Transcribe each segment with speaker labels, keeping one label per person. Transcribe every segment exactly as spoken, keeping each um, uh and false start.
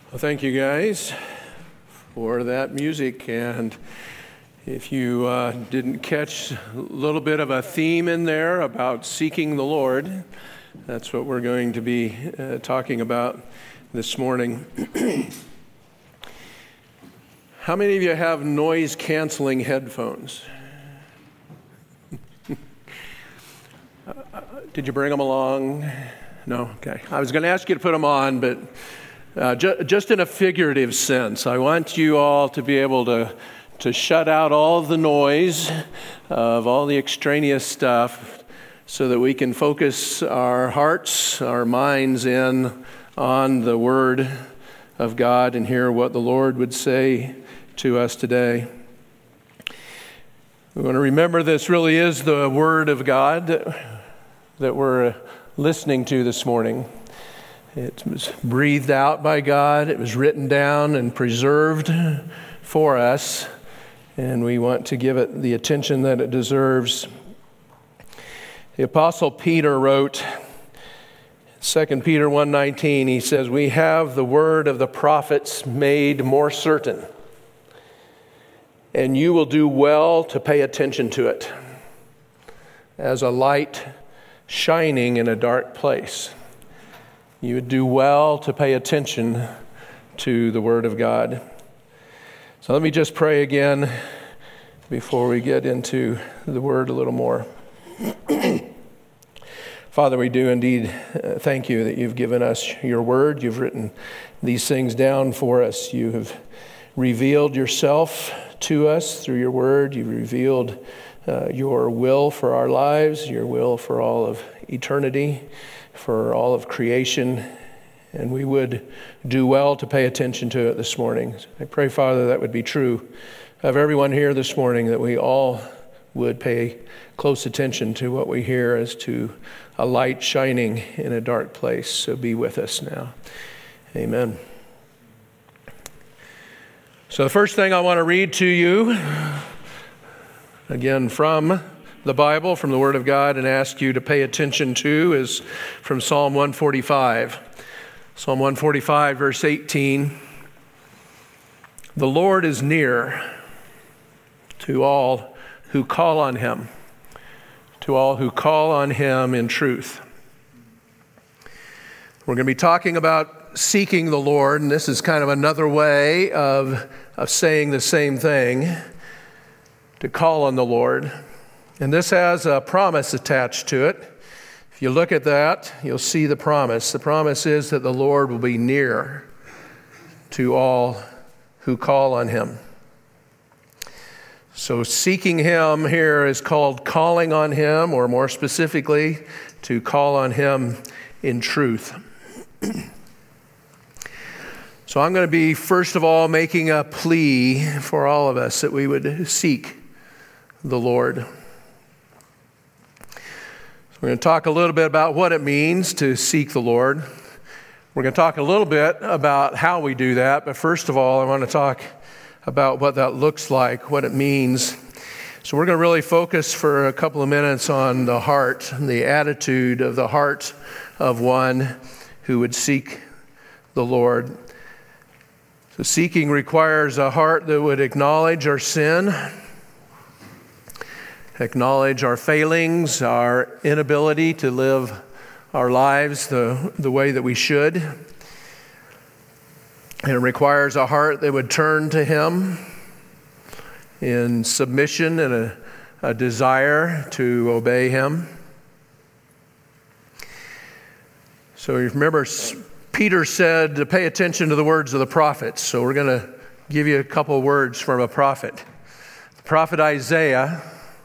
Speaker 1: Well, thank you guys for that music. And if you uh, didn't catch a little bit of a theme in there about seeking the Lord, that's what we're going to be uh, talking about this morning. How many of you have noise-canceling headphones? uh, did you bring them along? No? Okay. I was going to ask you to put them on, but Uh, ju- just in a figurative sense, I want you all to be able to, to shut out all the noise of all the extraneous stuff so that we can focus our hearts, our minds in on the Word of God and hear what the Lord would say to us today. We want to remember this really is the Word of God that, that we're listening to this morning. It was breathed out by God. It was written down and preserved for us, and we want to give it the attention that it deserves. The Apostle Peter wrote, Second Peter one nineteen, he says, "We have the word of the prophets made more certain, and you will do well to pay attention to it, as a light shining in a dark place." You would do well to pay attention to the Word of God. So let me just pray again before we get into the Word a little more. Father, we do indeed uh, thank you that you've given us your Word. You've written these things down for us. You have revealed yourself to us through your Word. You've revealed uh, your will for our lives, your will for all of eternity, for all of creation, and we would do well to pay attention to it this morning. I pray, Father, that would be true of everyone here this morning, that we all would pay close attention to what we hear as to a light shining in a dark place. So be with us now. Amen. So the first thing I want to read to you, again from the Bible, from the Word of God, and ask you to pay attention to is from Psalm one forty-five. Psalm one forty-five, verse eighteen. "The Lord is near to all who call on him, to all who call on him in truth." We're going to be talking about seeking the Lord, and this is kind of another way of, of saying the same thing, to call on the Lord. And this has a promise attached to it. If you look at that, you'll see the promise. The promise is that the Lord will be near to all who call on him. So seeking him here is called calling on him, or more specifically, to call on him in truth. So I'm going to be, first of all, making a plea for all of us that we would seek the Lord. We're going to talk a little bit about what it means to seek the Lord. We're going to talk a little bit about how we do that, but first of all, I want to talk about what that looks like, what it means. So we're going to really focus for a couple of minutes on the heart, the attitude of the heart of one who would seek the Lord. So seeking requires a heart that would acknowledge our sin, acknowledge our failings, our inability to live our lives the, the way that we should. And it requires a heart that would turn to him in submission and a, a desire to obey him. So you remember, Peter said to pay attention to the words of the prophets. So we're going to give you a couple words from a prophet. The prophet Isaiah,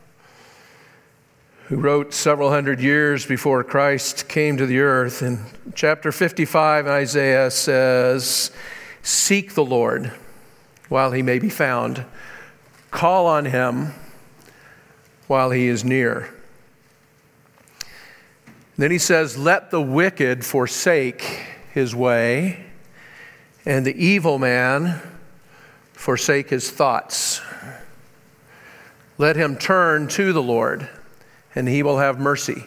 Speaker 1: who wrote several hundred years before Christ came to the earth. In chapter fifty-five, Isaiah says, "Seek the Lord while he may be found. Call on him while he is near." Then he says, "Let the wicked forsake his way, and the evil man forsake his thoughts. Let him turn to the Lord, and he will have mercy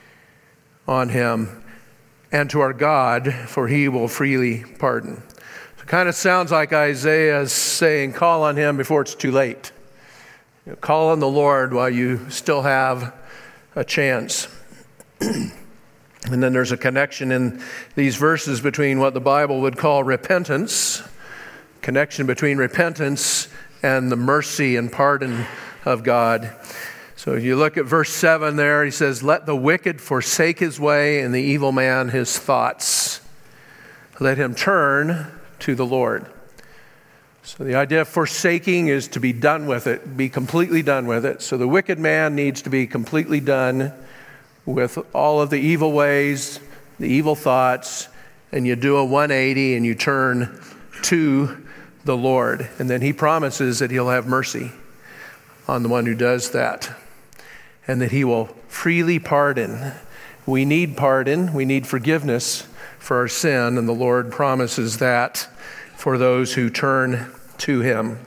Speaker 1: on him, and to our God, for he will freely pardon." Kind of sounds like Isaiah is saying, call on him before it's too late. You know, call on the Lord while you still have a chance. And then there's a connection in these verses between what the Bible would call repentance, connection between repentance and the mercy and pardon of God. So if you look at verse seven there, he says, let the wicked forsake his way and the evil man his thoughts. Let him turn to the Lord. So the idea of forsaking is to be done with it, be completely done with it. So the wicked man needs to be completely done with all of the evil ways, the evil thoughts, and you do a one eighty and you turn to the Lord. And then he promises that he'll have mercy on the one who does that, and that he will freely pardon. We need pardon, we need forgiveness for our sin, and the Lord promises that for those who turn to him.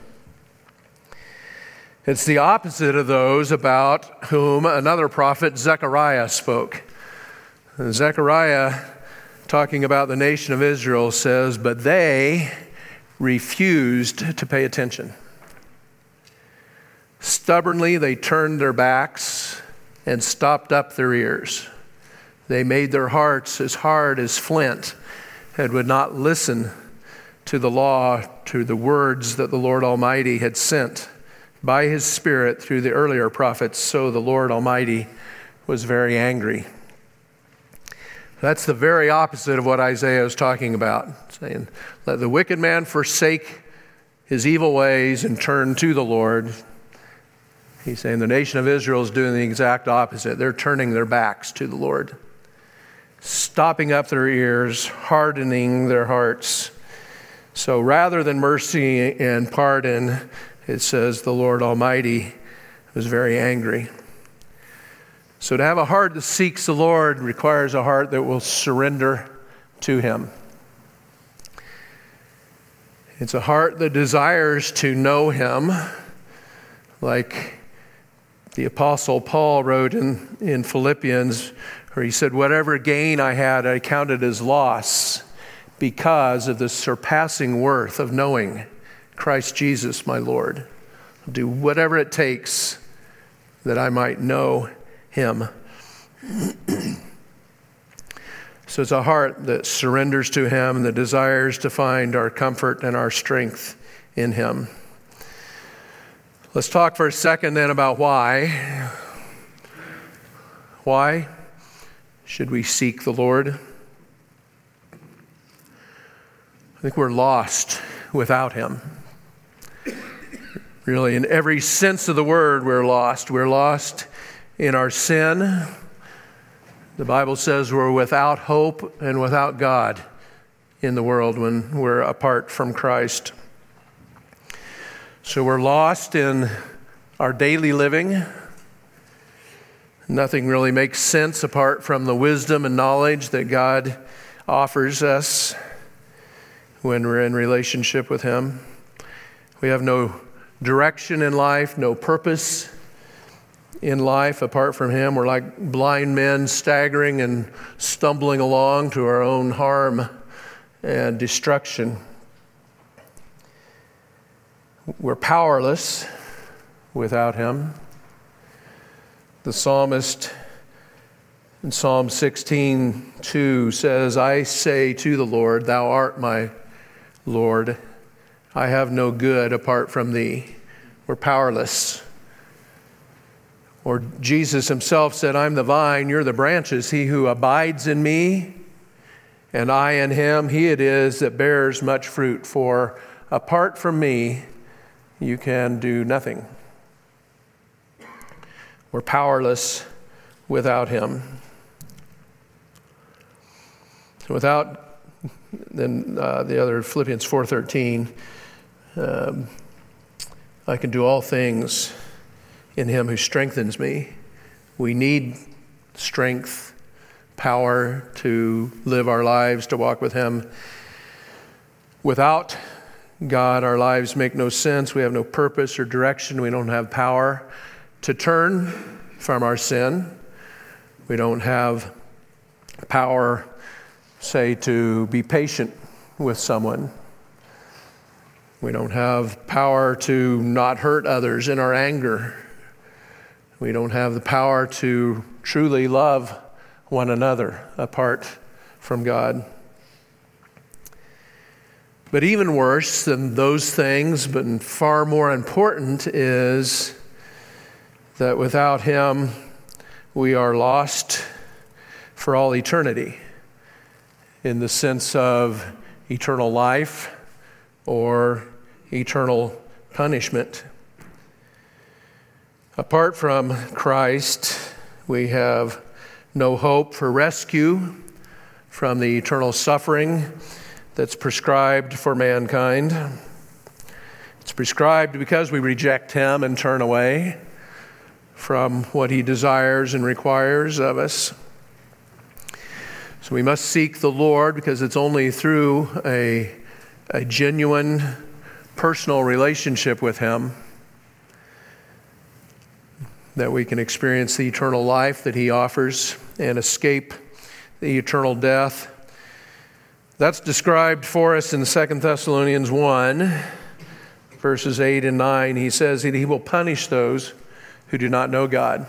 Speaker 1: It's the opposite of those about whom another prophet, Zechariah, spoke. Zechariah, talking about the nation of Israel, says, but they refused to pay attention. Stubbornly, they turned their backs and stopped up their ears. They made their hearts as hard as flint and would not listen to the law, to the words that the Lord Almighty had sent by his Spirit through the earlier prophets. So the Lord Almighty was very angry. That's the very opposite of what Isaiah is talking about, saying, let the wicked man forsake his evil ways and turn to the Lord. He's saying the nation of Israel is doing the exact opposite. They're turning their backs to the Lord, stopping up their ears, hardening their hearts. So rather than mercy and pardon, it says the Lord Almighty was very angry. So to have a heart that seeks the Lord requires a heart that will surrender to him. It's a heart that desires to know him, like the Apostle Paul wrote in, in Philippians, where he said, whatever gain I had, I counted as loss because of the surpassing worth of knowing Christ Jesus, my Lord. I'll do whatever it takes that I might know him. So it's a heart that surrenders to him and that desires to find our comfort and our strength in him. Let's talk for a second then about why. Why should we seek the Lord? I think we're lost without him. Really, in every sense of the word, we're lost. We're lost in our sin. The Bible says we're without hope and without God in the world when we're apart from Christ. So we're lost in our daily living. Nothing really makes sense apart from the wisdom and knowledge that God offers us when we're in relationship with him. We have no direction in life, no purpose in life apart from him. We're like blind men staggering and stumbling along to our own harm and destruction. We're powerless without him. The psalmist in Psalm sixteen two says, I say to the Lord, thou art my Lord. I have no good apart from thee. We're powerless. Or Jesus himself said, I'm the vine, you're the branches. He who abides in me and I in him, he it is that bears much fruit. For apart from me, you can do nothing. We're powerless without him. Without, then uh, the other Philippians four thirteen, um, I can do all things in him who strengthens me. We need strength, power to live our lives, to walk with him. Without God, our lives make no sense. We have no purpose or direction. We don't have power to turn from our sin. We don't have power, say, to be patient with someone. We don't have power to not hurt others in our anger. We don't have the power to truly love one another apart from God. But even worse than those things, but far more important, is that without Him, we are lost for all eternity, in the sense of eternal life or eternal punishment. Apart from Christ, we have no hope for rescue from the eternal suffering that's prescribed for mankind. It's prescribed because we reject Him and turn away from what He desires and requires of us. So we must seek the Lord, because it's only through a, a genuine personal relationship with Him that we can experience the eternal life that He offers and escape the eternal death. That's described for us in Second Thessalonians one, verses eight and nine. He says that He will punish those who do not know God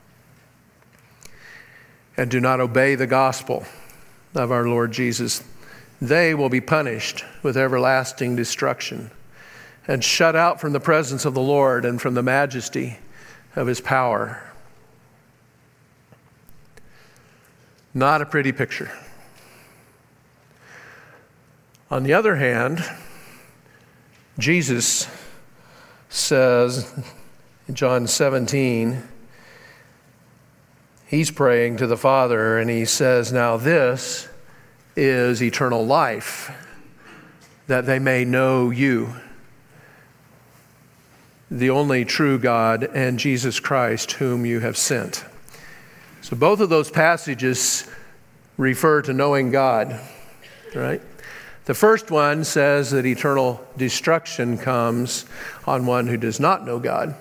Speaker 1: and do not obey the gospel of our Lord Jesus. They will be punished with everlasting destruction and shut out from the presence of the Lord and from the majesty of His power. Not a pretty picture. On the other hand, Jesus says in John seventeen, He's praying to the Father, and He says, "Now this is eternal life, that they may know you, the only true God, and Jesus Christ, whom you have sent." So both of those passages refer to knowing God, right? The first one says that eternal destruction comes on one who does not know God.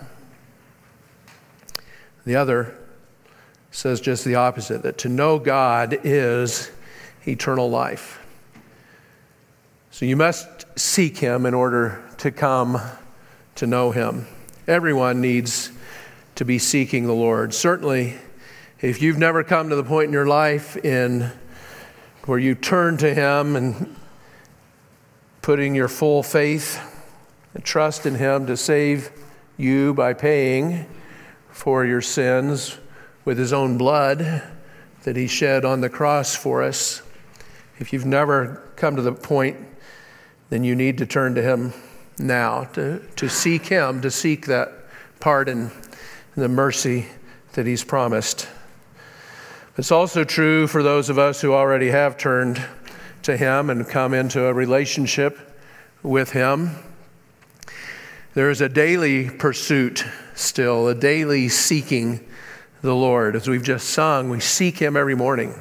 Speaker 1: The other says just the opposite, that to know God is eternal life. So you must seek Him in order to come to know Him. Everyone needs to be seeking the Lord. Certainly, if you've never come to the point in your life in where you turn to Him and putting your full faith and trust in Him to save you by paying for your sins with His own blood that He shed on the cross for us, if you've never come to the point, then you need to turn to Him now, to, to seek Him, to seek that pardon and the mercy that He's promised. It's also true for those of us who already have turned to Him and come into a relationship with Him. There is a daily pursuit still, a daily seeking the Lord. As we've just sung, we seek Him every morning.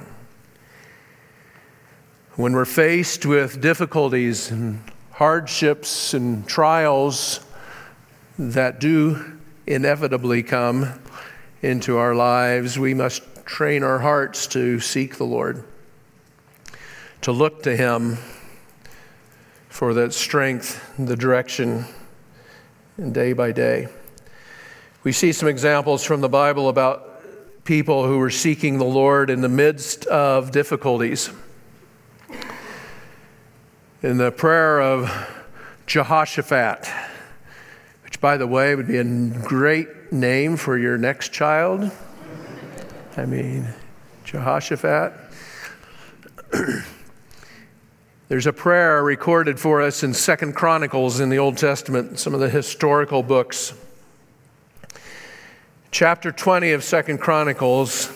Speaker 1: When we're faced with difficulties and hardships and trials that do inevitably come into our lives, we must train our hearts to seek the Lord, to look to Him for that strength, the direction, and day by day. We see some examples from the Bible about people who were seeking the Lord in the midst of difficulties. In the prayer of Jehoshaphat, which, by the way, would be a great name for your next child. I mean, Jehoshaphat. There's a prayer recorded for us in Second Chronicles in the Old Testament, some of the historical books. Chapter twenty of Second Chronicles.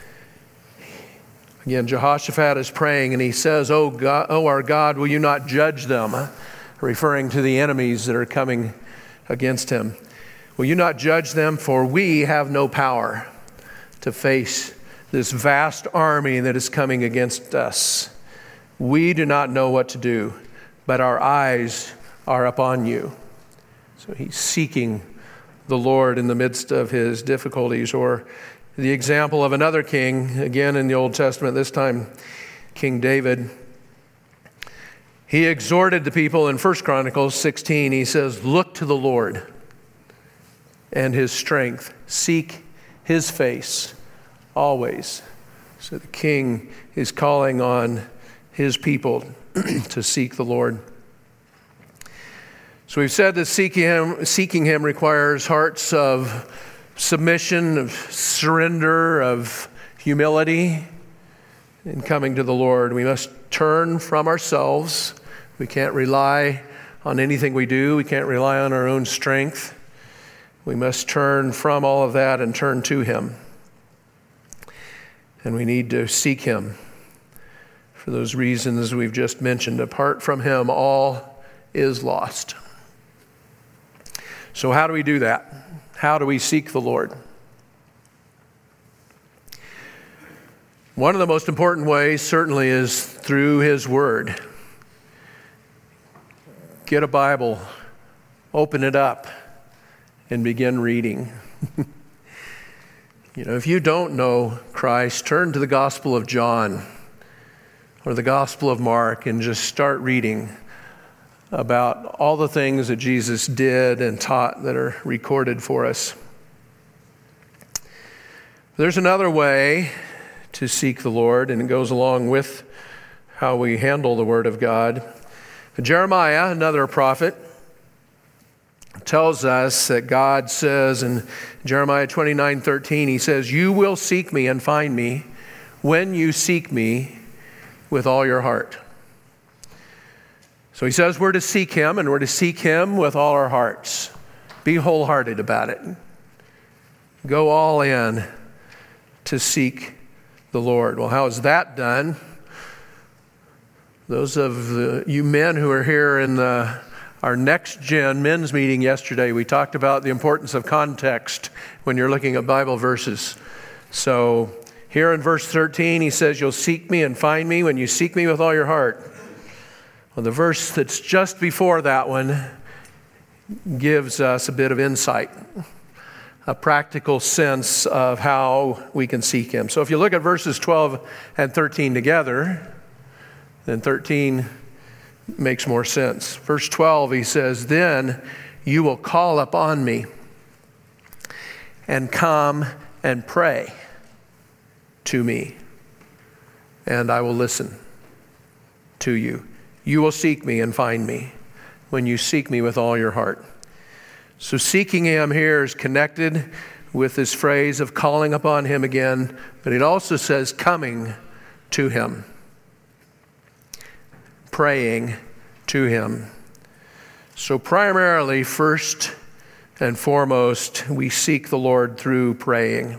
Speaker 1: Again, Jehoshaphat is praying, and he says, "Oh God, oh our God, will you not judge them?" Referring to the enemies that are coming against him. "Will you not judge them? For we have no power to face this vast army that is coming against us. We do not know what to do, but our eyes are upon you." So he's seeking the Lord in the midst of his difficulties. Or the example of another king, again in the Old Testament, this time King David. He exhorted the people in First Chronicles sixteen. He says, look to the Lord and his strength. Seek his face always. So the king is calling on his people to seek the Lord. So we've said that seeking him, seeking him requires hearts of submission, of surrender, of humility. In coming to the Lord, we must turn from ourselves. We can't rely on anything we do. We can't rely on our own strength. We must turn from all of that and turn to him. And we need to seek him for those reasons we've just mentioned. Apart from him, all is lost. So how do we do that? How do we seek the Lord? One of the most important ways certainly is through his word. Get a Bible, open it up, and begin reading. You know, if you don't know Christ, turn to the Gospel of John or the Gospel of Mark and just start reading about all the things that Jesus did and taught that are recorded for us. There's another way to seek the Lord, and it goes along with how we handle the Word of God. Jeremiah, another prophet, tells us that God says in Jeremiah twenty-nine thirteen, he says, you will seek me and find me when you seek me with all your heart. So he says we're to seek him, and we're to seek him with all our hearts. Be wholehearted about it. Go all in to seek the Lord. Well, how is that done? Those of the, you men who are here in the, our Next Gen men's meeting yesterday, we talked about the importance of context when you're looking at Bible verses. So here in verse thirteen, he says, you'll seek me and find me when you seek me with all your heart. Well, the verse that's just before that one gives us a bit of insight, a practical sense of how we can seek him. So if you look at verses twelve and thirteen together, then thirteen makes more sense. Verse twelve, he says, then you will call upon me and come and pray to me, and I will listen to you. You will seek me and find me when you seek me with all your heart. So seeking him here is connected with this phrase of calling upon him again, but it also says coming to him, praying to him. So primarily, first and foremost, we seek the Lord through praying.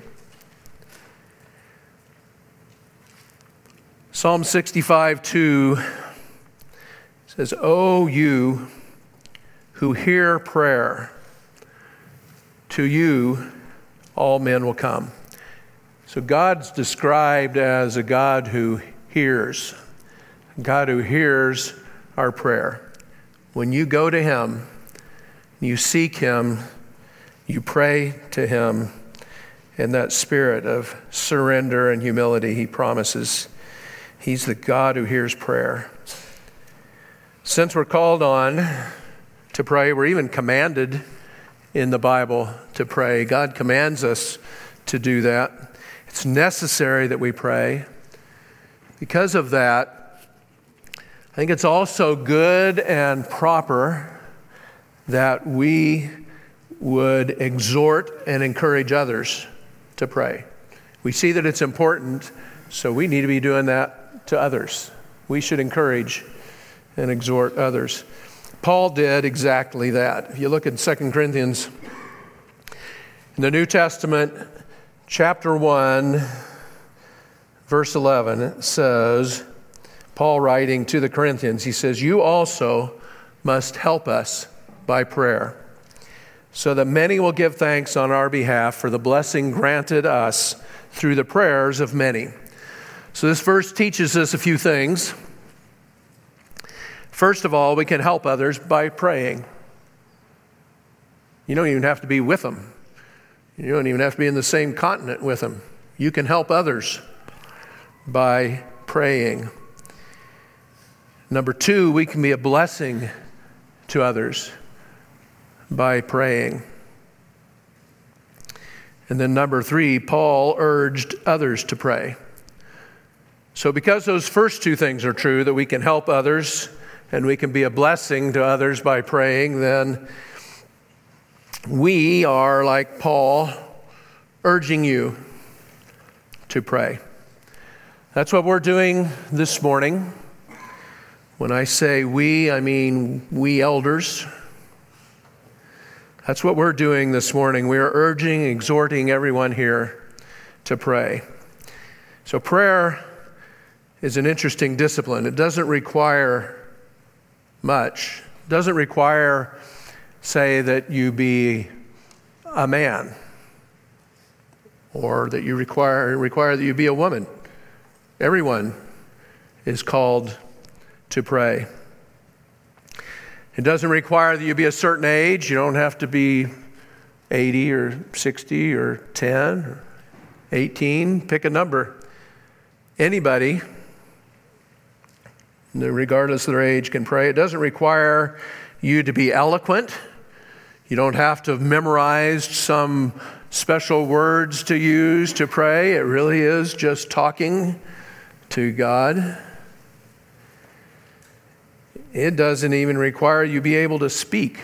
Speaker 1: Psalm sixty-five two says, "O you who hear prayer, to you all men will come." So God's described as a God who hears, a God who hears our prayer. When you go to him, you seek him, you pray to him in that spirit of surrender and humility he promises. He's the God who hears prayer. Since we're called on to pray, we're even commanded in the Bible to pray. God commands us to do that. It's necessary that we pray. Because of that, I think it's also good and proper that we would exhort and encourage others to pray. We see that it's important, so we need to be doing that to others. We should encourage and exhort others. Paul did exactly that. If you look at Second Corinthians, in the New Testament, chapter one, verse eleven, it says, Paul writing to the Corinthians, he says, "You also must help us by prayer, so that many will give thanks on our behalf for the blessing granted us through the prayers of many." So this verse teaches us a few things. First of all, we can help others by praying. You don't even have to be with them. You don't even have to be in the same continent with them. You can help others by praying. Number two, we can be a blessing to others by praying. And then number three, Paul urged others to pray. So because those first two things are true, that we can help others and we can be a blessing to others by praying, then we are, like Paul, urging you to pray. That's what we're doing this morning. When I say we, I mean we elders. That's what we're doing this morning. We are urging, exhorting everyone here to pray. So prayer is an interesting discipline. It doesn't require much. It doesn't require, say, that you be a man, or that you require require that you be a woman. Everyone is called to pray. It doesn't require that you be a certain age. You don't have to be eighty or sixty or ten or eighteen. Pick a number. Anybody, regardless of their age, can pray. It doesn't require you to be eloquent. You don't have to have memorized some special words to use to pray. It really is just talking to God. It doesn't even require you be able to speak.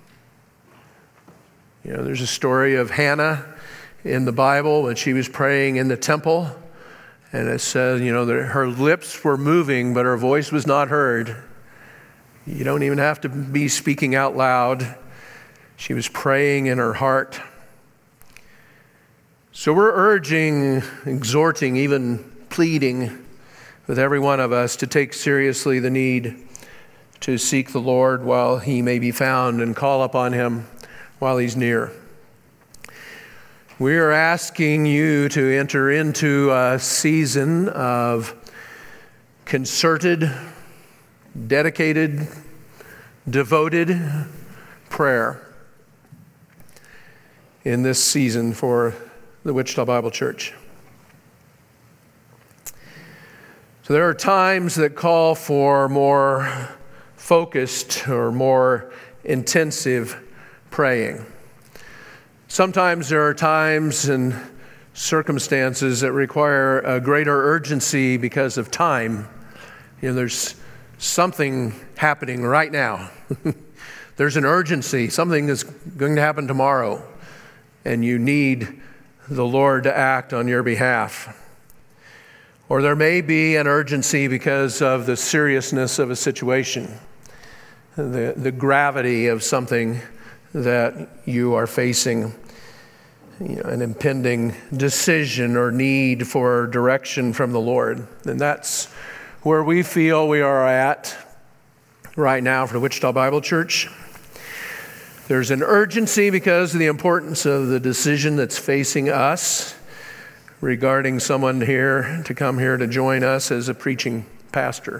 Speaker 1: You know, there's a story of Hannah in the Bible when she was praying in the temple. And it says, you know, that her lips were moving, but her voice was not heard. You don't even have to be speaking out loud. She was praying in her heart. So we're urging, exhorting, even pleading with every one of us to take seriously the need to seek the Lord while he may be found and call upon him while he's near. We are asking you to enter into a season of concerted, dedicated, devoted prayer in this season for the Wichita Bible Church. So there are times that call for more focused or more intensive praying. Sometimes there are times and circumstances that require a greater urgency because of time. You know, there's something happening right now. There's an urgency, something that's going to happen tomorrow, and you need the Lord to act on your behalf. Or there may be an urgency because of the seriousness of a situation, the, the gravity of something that you are facing, you know, an impending decision or need for direction from the Lord. And that's where we feel we are at right now for the Wichita Bible Church. There's an urgency because of the importance of the decision that's facing us regarding someone here to come here to join us as a preaching pastor.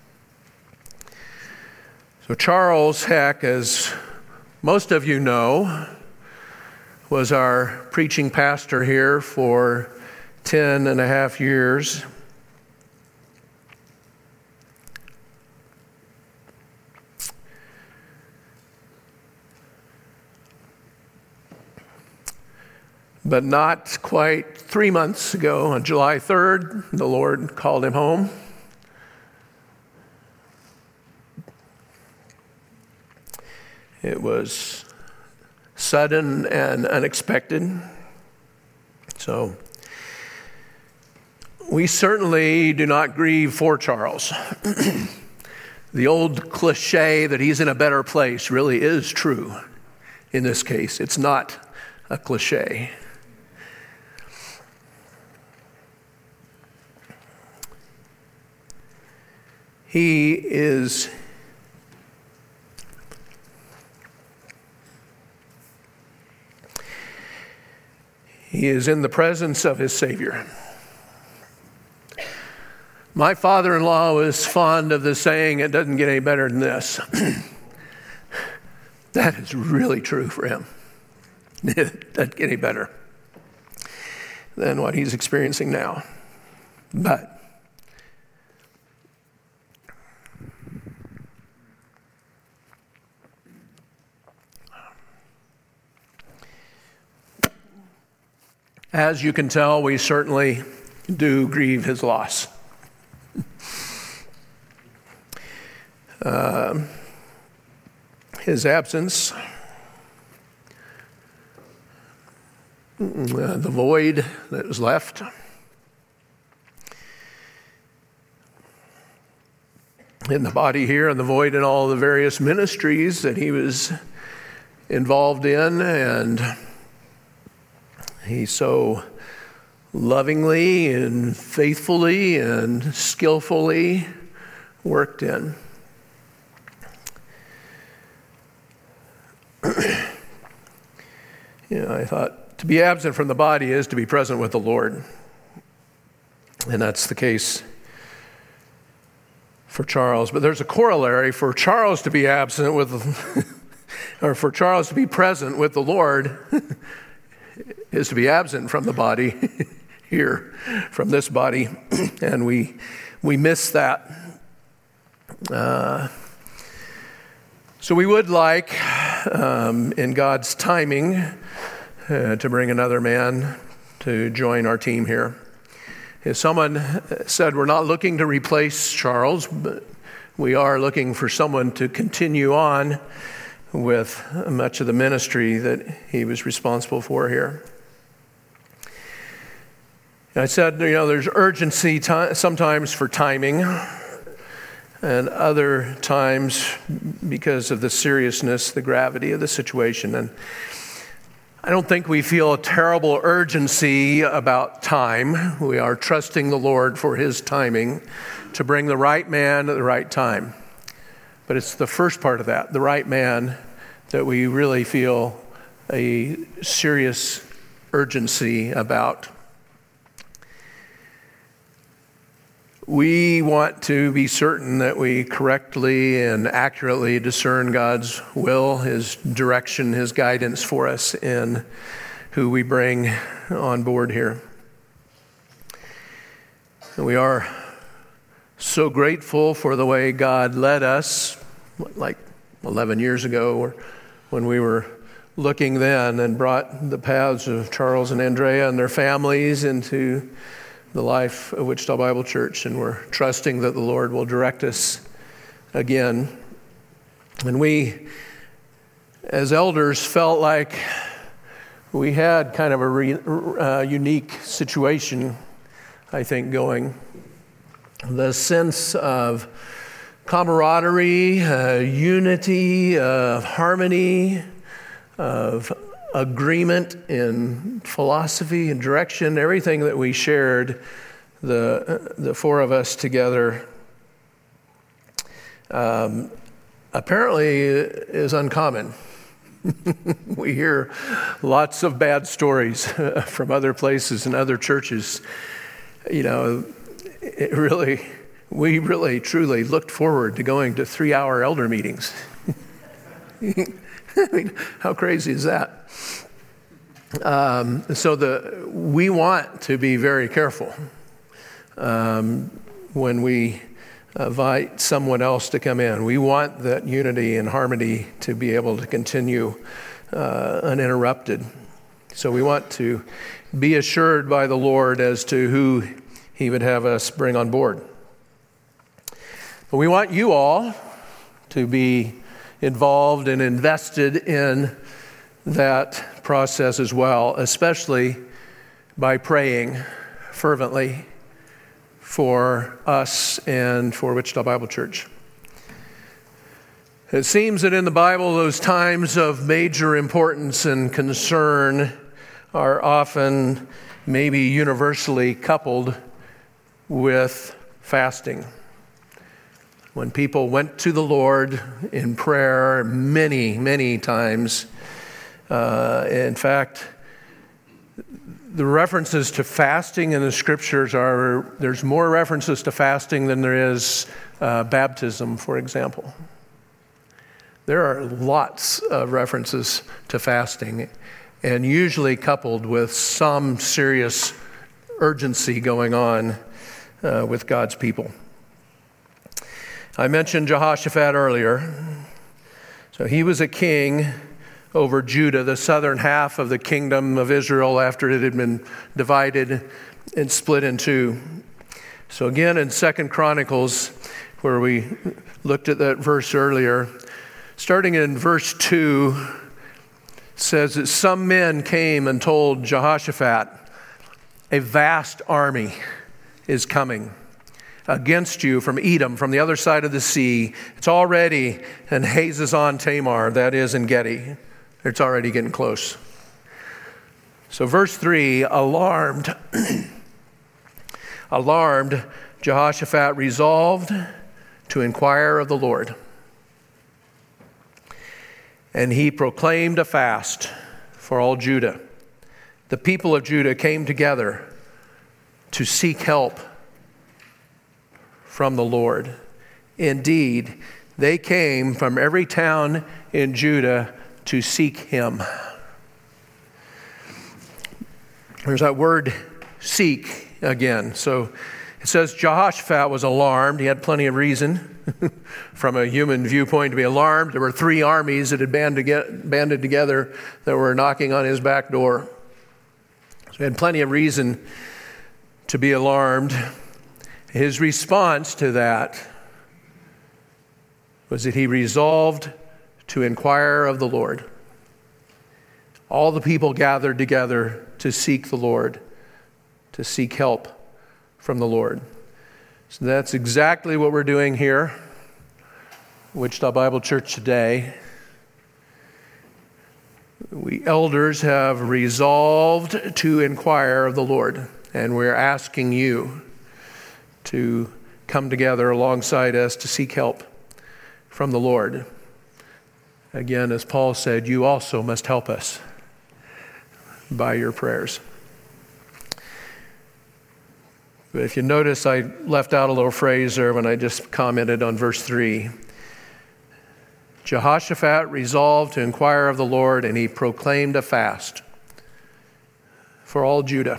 Speaker 1: So Charles Heck, as most of you know, was our preaching pastor here for ten and a half years. But not quite three months ago, on July third, the Lord called him home. It was sudden and unexpected. So we certainly do not grieve for Charles. The old cliche that he's in a better place really is true in this case. It's not a cliche. He is He is in the presence of his Savior. My father-in-law was fond of the saying, it doesn't get any better than this. That is really true for him. It doesn't get any better than what he's experiencing now. But As you can tell, we certainly do grieve his loss. Uh, his absence, uh, the void that was left, in the body here, and the void in all the various ministries that he was involved in, and he so lovingly and faithfully and skillfully worked in. You know, I thought to be absent from the body is to be present with the Lord. And that's the case for Charles. But there's a corollary. For Charles to be absent with, or for Charles to be present with the Lord is to be absent from the body here, from this body. And we we miss that. Uh, so we would like, um, in God's timing, uh, to bring another man to join our team here. As someone said, we're not looking to replace Charles, but we are looking for someone to continue on with much of the ministry that he was responsible for here. And I said, you know, there's urgency t- sometimes for timing, and other times because of the seriousness, the gravity of the situation. And I don't think we feel a terrible urgency about time. We are trusting the Lord for his timing to bring the right man at the right time. But it's the first part of that, the right man, that we really feel a serious urgency about. We want to be certain that we correctly and accurately discern God's will, his direction, his guidance for us in who we bring on board here. And we are so grateful for the way God led us, like eleven years ago, or when we were looking then and brought the paths of Charles and Andrea and their families into the life of Wichita Bible Church, and we're trusting that the Lord will direct us again. And we, as elders, felt like we had kind of a re, uh, unique situation, I think, going. The sense of camaraderie, uh, unity, uh, harmony, of agreement in philosophy and direction, everything that we shared, the the four of us together, um, apparently is uncommon. We hear lots of bad stories from other places and other churches. You know, it really, we really, truly looked forward to going to three-hour elder meetings. I mean, how crazy is that? Um, so the we want to be very careful um, when we invite someone else to come in. We want that unity and harmony to be able to continue uh, uninterrupted. So we want to be assured by the Lord as to who he would have us bring on board. But we want you all to be involved and invested in that process as well, especially by praying fervently for us and for Wichita Bible Church. It seems that in the Bible, those times of major importance and concern are often, maybe universally, coupled with fasting. When people went to the Lord in prayer many, many times, uh, in fact, the references to fasting in the scriptures are, there's more references to fasting than there is uh, baptism, for example. There are lots of references to fasting, and usually coupled with some serious urgency going on uh, with God's people. I mentioned Jehoshaphat earlier. So he was a king over Judah, the southern half of the kingdom of Israel after it had been divided and split in two. So again, in Second Chronicles, where we looked at that verse earlier, starting in verse two, it says that some men came and told Jehoshaphat, a vast army is coming against you from Edom, from the other side of the sea. It's already in Hazazon Tamar, that is in Gedi. It's already getting close. So verse three, alarmed, alarmed, Jehoshaphat resolved to inquire of the Lord. And he proclaimed a fast for all Judah. The people of Judah came together to seek help from the Lord. Indeed, they came from every town in Judah to seek him. There's that word seek again. So it says Jehoshaphat was alarmed. He had plenty of reason from a human viewpoint to be alarmed. There were three armies that had banded together that were knocking on his back door. So he had plenty of reason to be alarmed. His response to that was that he resolved to inquire of the Lord. All the people gathered together to seek the Lord, to seek help from the Lord. So that's exactly what we're doing here, Wichita Bible Church today. We elders have resolved to inquire of the Lord, and we're asking you to come together alongside us to seek help from the Lord. Again, as Paul said, you also must help us by your prayers. But if you notice, I left out a little phrase there when I just commented on verse three. Jehoshaphat resolved to inquire of the Lord, and he proclaimed a fast for all Judah.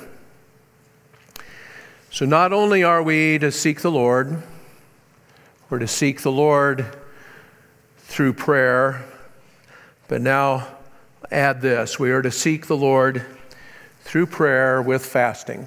Speaker 1: So not only are we to seek the Lord, we're to seek the Lord through prayer, but now add this, we are to seek the Lord through prayer with fasting.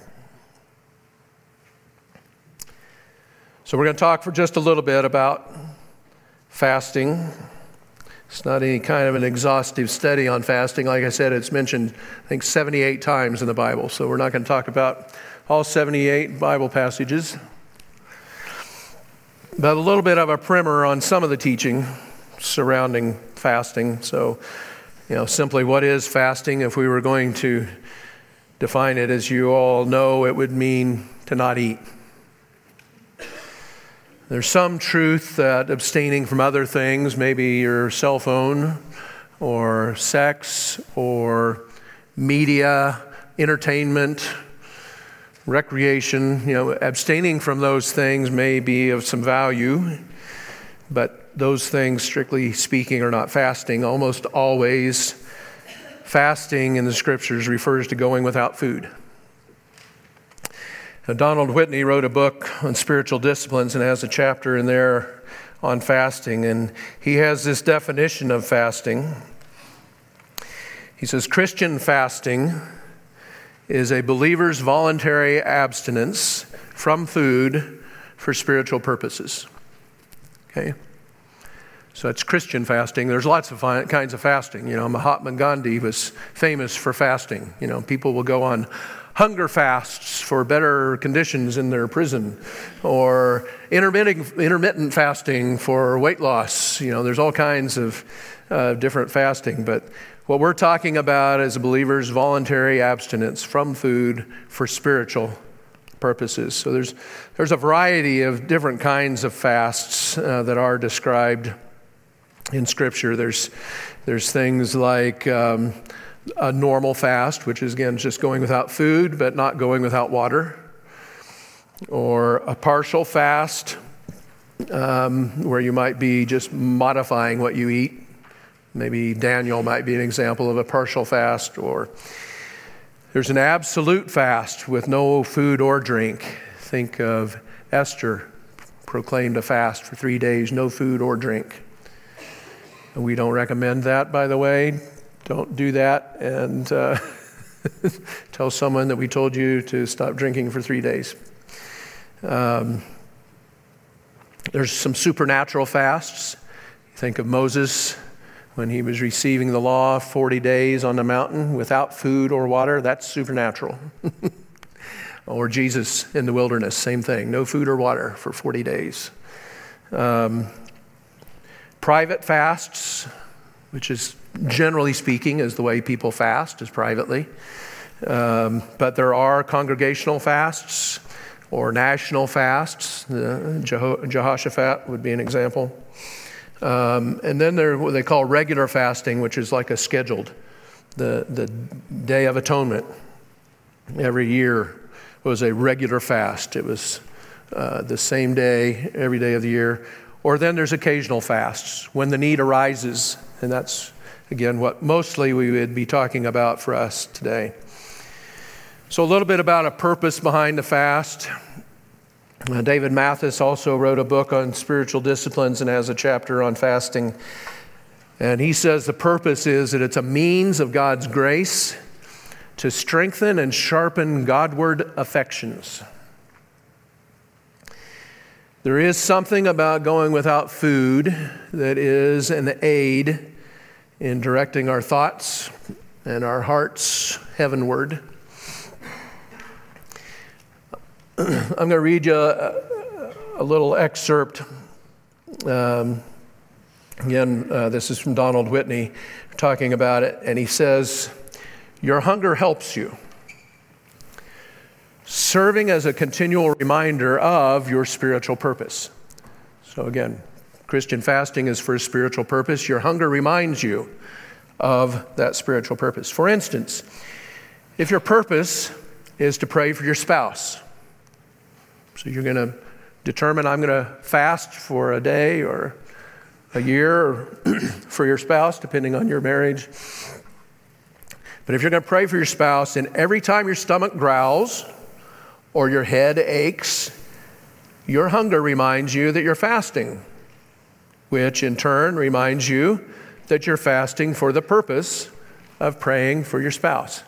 Speaker 1: So we're going to talk for just a little bit about fasting. It's not any kind of an exhaustive study on fasting. Like I said, it's mentioned, I think, seventy-eight times in the Bible. So we're not going to talk about all seventy-eight Bible passages. But a little bit of a primer on some of the teaching surrounding fasting. So, you know, simply what is fasting? If we were going to define it, as you all know, it would mean to not eat. There's some truth that abstaining from other things, maybe your cell phone or sex or media, entertainment, recreation, you know, abstaining from those things may be of some value, but those things, strictly speaking, are not fasting. Almost always, fasting in the scriptures refers to going without food. Now, Donald Whitney wrote a book on spiritual disciplines and has a chapter in there on fasting, and he has this definition of fasting. He says, Christian fasting is a believer's voluntary abstinence from food for spiritual purposes. Okay? So it's Christian fasting. There's lots of fi- kinds of fasting. You know, Mahatma Gandhi was famous for fasting. You know, people will go on hunger fasts for better conditions in their prison, or intermittent, intermittent fasting for weight loss. You know, there's all kinds of uh, different fasting, but what we're talking about as a believer's voluntary abstinence from food for spiritual purposes. So there's there's a variety of different kinds of fasts uh, that are described in Scripture. There's there's things like um, a normal fast, which is again just going without food but not going without water, or a partial fast um, where you might be just modifying what you eat. Maybe Daniel might be an example of a partial fast. Or there's an absolute fast with no food or drink. Think of Esther, proclaimed a fast for three days, no food or drink. And we don't recommend that, by the way. Don't do that and uh, tell someone that we told you to stop drinking for three days. Um, there's some supernatural fasts. Think of Moses when he was receiving the law, forty days on the mountain without food or water. That's supernatural. Or Jesus in the wilderness, same thing. No food or water for forty days. Um, private fasts, which is generally speaking is the way people fast, is privately. Um, but there are congregational fasts or national fasts. The Jeho- Jehoshaphat would be an example. Um, and then there what they call regular fasting, which is like a scheduled, the, the Day of Atonement. Every year was a regular fast. It was uh, the same day every day of the year. Or then there's occasional fasts when the need arises. And that's, again, what mostly we would be talking about for us today. So a little bit about a purpose behind the fast. Uh, David Mathis also wrote a book on spiritual disciplines and has a chapter on fasting. And he says the purpose is that it's a means of God's grace to strengthen and sharpen Godward affections. There is something about going without food that is an aid in directing our thoughts and our hearts heavenward. I'm going to read you a, a little excerpt. Um, again, uh, this is from Donald Whitney talking about it, and he says, "Your hunger helps you, serving as a continual reminder of your spiritual purpose." So again, Christian fasting is for a spiritual purpose. Your hunger reminds you of that spiritual purpose. For instance, if your purpose is to pray for your spouse, so you're going to determine, I'm going to fast for a day or a year or for your spouse, depending on your marriage. But if you're going to pray for your spouse, and every time your stomach growls or your head aches, your hunger reminds you that you're fasting, which in turn reminds you that you're fasting for the purpose of praying for your spouse.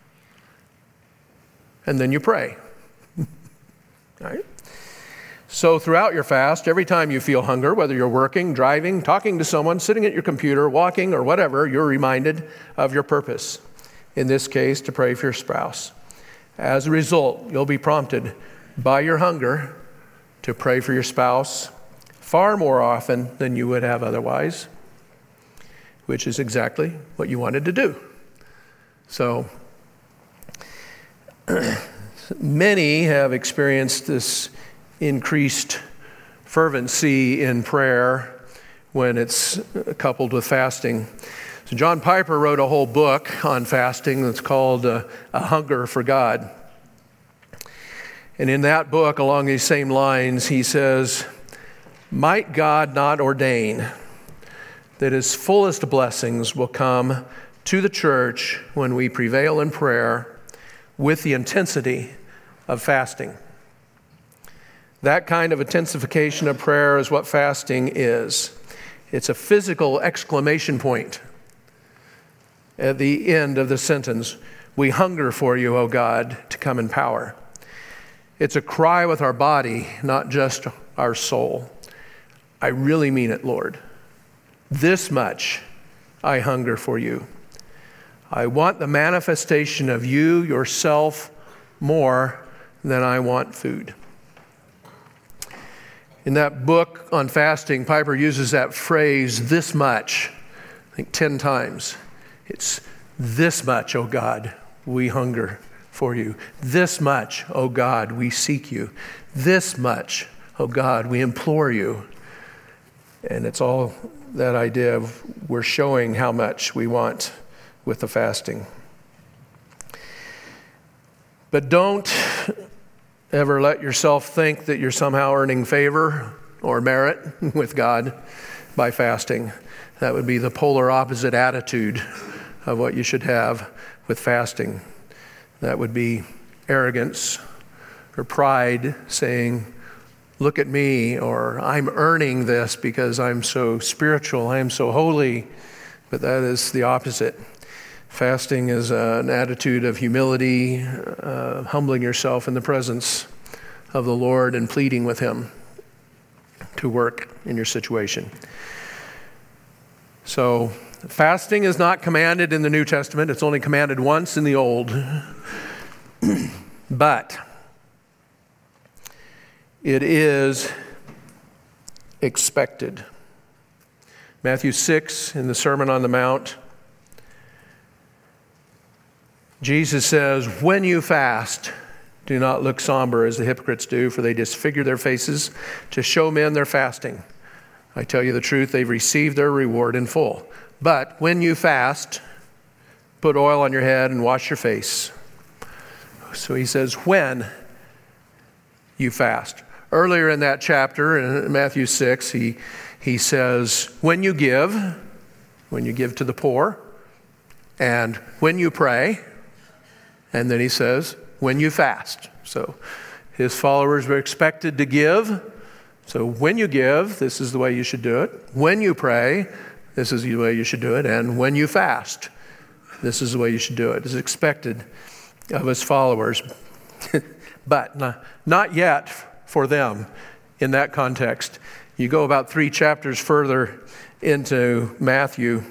Speaker 1: And then you pray. All right? So throughout your fast, every time you feel hunger, whether you're working, driving, talking to someone, sitting at your computer, walking, or whatever, you're reminded of your purpose. In this case, to pray for your spouse. As a result, you'll be prompted by your hunger to pray for your spouse far more often than you would have otherwise, which is exactly what you wanted to do. So, many have experienced this increased fervency in prayer when it's coupled with fasting. So John Piper wrote a whole book on fasting that's called uh, A Hunger for God. And in that book, along these same lines, he says, "Might God not ordain that his fullest blessings will come to the church when we prevail in prayer with the intensity of fasting?" That kind of intensification of prayer is what fasting is. It's a physical exclamation point at the end of the sentence. We hunger for you, O God, to come in power. It's a cry with our body, not just our soul. I really mean it, Lord. This much I hunger for you. I want the manifestation of you yourself more than I want food. In that book on fasting, Piper uses that phrase, this much, I think ten times. It's this much, O God, we hunger for you. This much, O God, we seek you. This much, O God, we implore you. And it's all that idea of we're showing how much we want with the fasting. But don't ever let yourself think that you're somehow earning favor or merit with God by fasting. That would be the polar opposite attitude of what you should have with fasting. That would be arrogance or pride, saying, look at me, or I'm earning this because I'm so spiritual, I'm so holy. But that is the opposite. Fasting is uh, an attitude of humility, uh, humbling yourself in the presence of the Lord and pleading with Him to work in your situation. So, fasting is not commanded in the New Testament. It's only commanded once in the Old. But it is expected. Matthew six, in the Sermon on the Mount, Jesus says, when you fast, do not look somber as the hypocrites do, for they disfigure their faces to show men they're fasting. I tell you the truth, they've received their reward in full. But when you fast, put oil on your head and wash your face. So he says, when you fast. Earlier in that chapter, in Matthew six, he, he says, when you give, when you give to the poor, and when you pray, and then he says, when you fast. So his followers were expected to give. So when you give, this is the way you should do it. When you pray, this is the way you should do it. And when you fast, this is the way you should do it. It's expected of his followers. But not, not yet for them in that context. You go about three chapters further into Matthew.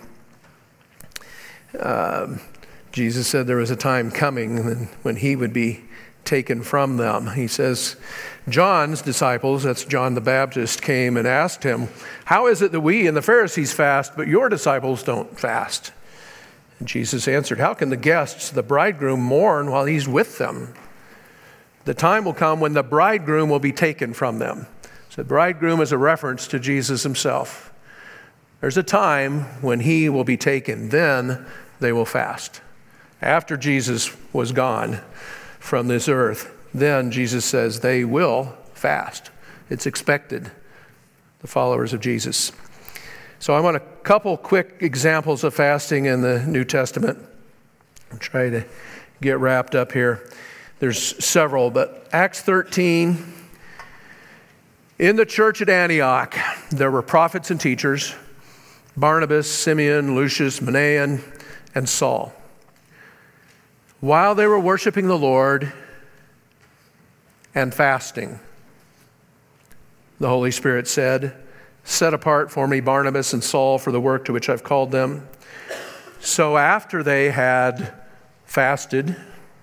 Speaker 1: Um, Jesus said there was a time coming when he would be taken from them. He says, John's disciples, that's John the Baptist, came and asked him, how is it that we and the Pharisees fast, but your disciples don't fast? And Jesus answered, how can the guests, the bridegroom, mourn while he's with them? The time will come when the bridegroom will be taken from them. So the bridegroom is a reference to Jesus himself. There's a time when he will be taken, then they will fast. After Jesus was gone from this earth, then Jesus says they will fast. It's expected, the followers of Jesus. So I want a couple quick examples of fasting in the New Testament. I'll try to get wrapped up here. There's several, but Acts thirteen, in the church at Antioch, there were prophets and teachers, Barnabas, Simeon, Lucius, Manaen, and Saul. While they were worshiping the Lord and fasting, the Holy Spirit said, set apart for me Barnabas and Saul for the work to which I've called them. So after they had fasted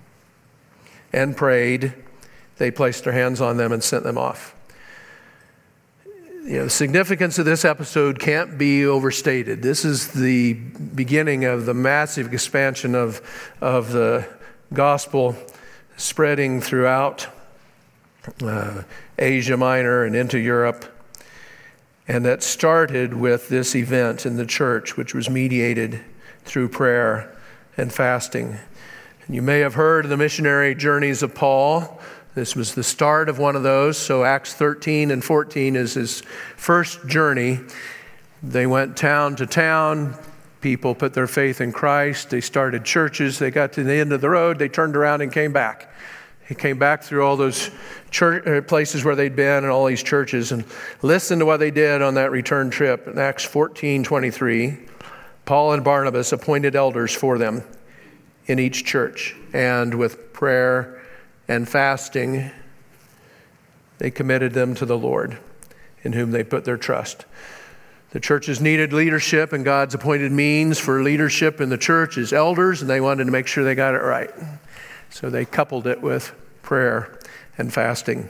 Speaker 1: and prayed, they placed their hands on them and sent them off. You know, the significance of this episode can't be overstated. This is the beginning of the massive expansion of, of the gospel spreading throughout uh, Asia Minor and into Europe. And that started with this event in the church, which was mediated through prayer and fasting. And you may have heard of the missionary journeys of Paul. This was the start of one of those. So Acts thirteen and fourteen is his first journey. They went town to town. People put their faith in Christ. They started churches. They got to the end of the road. They turned around and came back. He came back through all those church, places where they'd been and all these churches, and listen to what they did on that return trip. In Acts fourteen twenty-three, Paul and Barnabas appointed elders for them in each church, and with prayer and fasting, they committed them to the Lord, in whom they put their trust. The churches needed leadership, and God's appointed means for leadership in the church is elders, and they wanted to make sure they got it right. So they coupled it with prayer and fasting.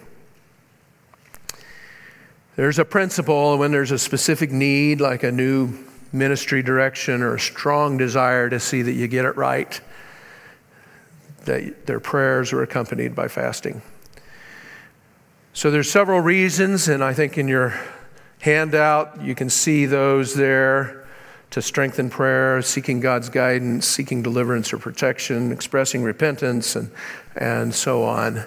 Speaker 1: There's a principle when there's a specific need, like a new ministry direction or a strong desire to see that you get it right, that their prayers are accompanied by fasting. So there's several reasons, and I think in your handout you can see those there to strengthen prayer, seeking God's guidance, seeking deliverance or protection, expressing repentance, and, and so on.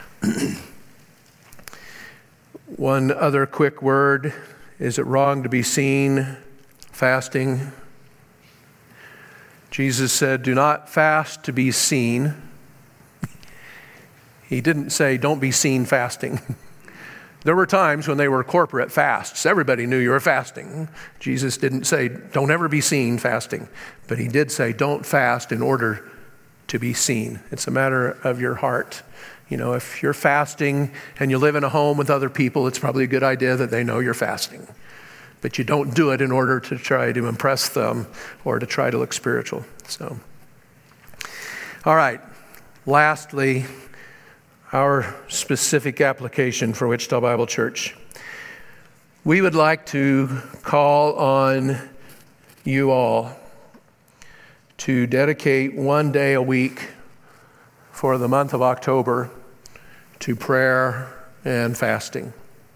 Speaker 1: One other quick word. Is it wrong to be seen fasting? Jesus said, do not fast to be seen. He didn't say, don't be seen fasting. There were times when they were corporate fasts. Everybody knew you were fasting. Jesus didn't say, don't ever be seen fasting. But he did say, don't fast in order to be seen. It's a matter of your heart. You know, if you're fasting and you live in a home with other people, it's probably a good idea that they know you're fasting. But you don't do it in order to try to impress them or to try to look spiritual. So, all right. Lastly, our specific application for Wichita Bible Church. We would like to call on you all to dedicate one day a week for the month of October to prayer and fasting.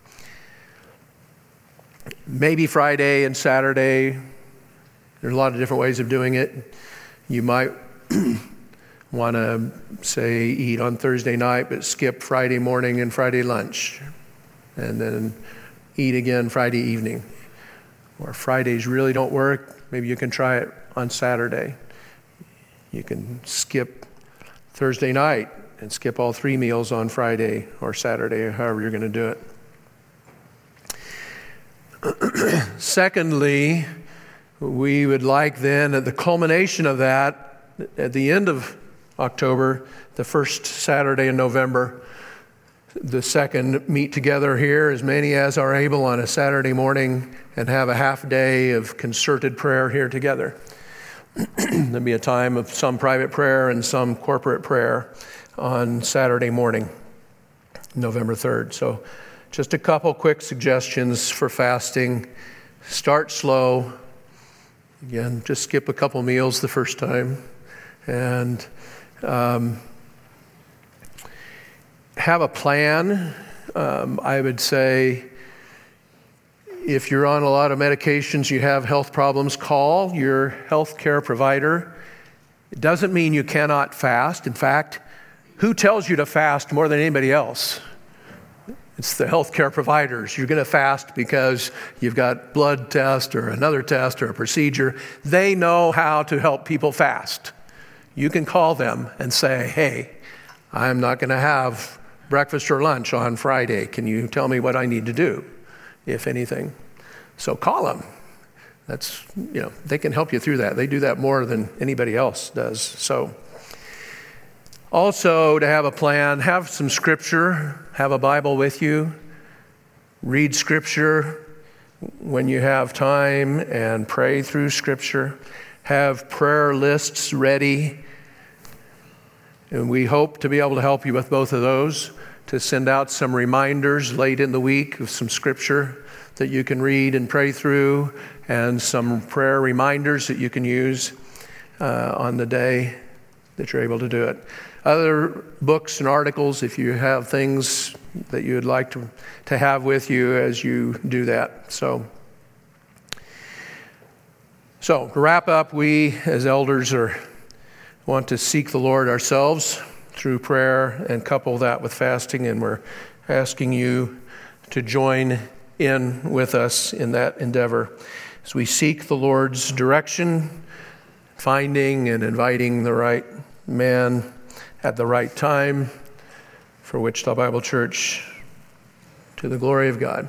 Speaker 1: Maybe Friday and Saturday. There's a lot of different ways of doing it. You might want to, say, eat on Thursday night, but skip Friday morning and Friday lunch, and then eat again Friday evening. Or Fridays really don't work, maybe you can try it on Saturday. You can skip Thursday night and skip all three meals on Friday or Saturday, or however you're going to do it. Secondly, we would like then, at the culmination of that, at the end of October, the first Saturday in November, the second, meet together here, as many as are able, on a Saturday morning and have a half day of concerted prayer here together. There'll be a time of some private prayer and some corporate prayer on Saturday morning, November third. So just a couple quick suggestions for fasting. Start slow. Again, just skip a couple meals the first time. And um, have a plan. Um, I would say if you're on a lot of medications, you have health problems, call your health care provider. It doesn't mean you cannot fast. In fact, who tells you to fast more than anybody else? It's the healthcare providers. You're going to fast because you've got blood test or another test or a procedure. They know how to help people fast. You can call them and say, hey, I'm not going to have breakfast or lunch on Friday. Can you tell me what I need to do, if anything? So call them. That's, you know, they can help you through that. They do that more than anybody else does. So also, to have a plan, have some scripture, have a Bible with you, read scripture when you have time and pray through scripture. Have prayer lists ready. And we hope to be able to help you with both of those, to send out some reminders late in the week of some scripture that you can read and pray through, and some prayer reminders that you can use uh, on the day that you're able to do it. Other books and articles, if you have things that you would like to, to have with you as you do that. So, so to wrap up, we as elders are want to seek the Lord ourselves through prayer and couple that with fasting, and we're asking you to join in with us in that endeavor as we seek the Lord's direction, finding and inviting the right man at the right time for Wichita Bible Church, to the glory of God.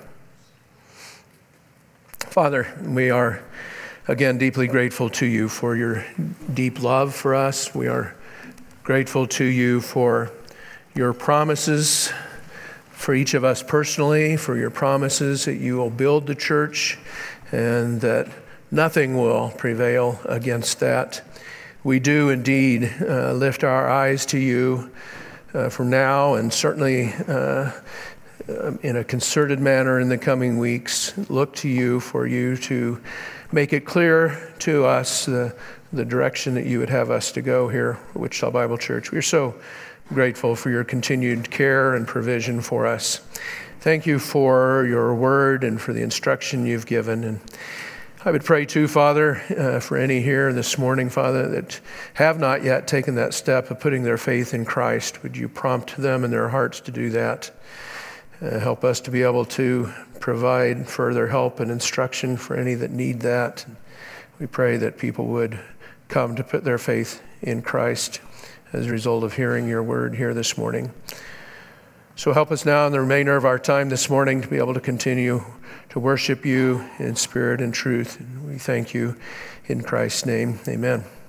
Speaker 1: Father, we are again deeply grateful to you for your deep love for us. We are grateful to you for your promises for each of us personally, for your promises that you will build the church and that nothing will prevail against that. We do indeed uh, lift our eyes to you uh, from now, and certainly uh, in a concerted manner in the coming weeks, look to you for you to make it clear to us the, the direction that you would have us to go here at Wichita Bible Church. We're so grateful for your continued care and provision for us. Thank you for your word and for the instruction you've given. And I would pray too, Father, uh, for any here this morning, Father, that have not yet taken that step of putting their faith in Christ. Would you prompt them in their hearts to do that? Uh, help us to be able to provide further help and instruction for any that need that. We pray that people would come to put their faith in Christ as a result of hearing your word here this morning. So help us now in the remainder of our time this morning to be able to continue to worship you in spirit and truth. And we thank you in Christ's name. Amen.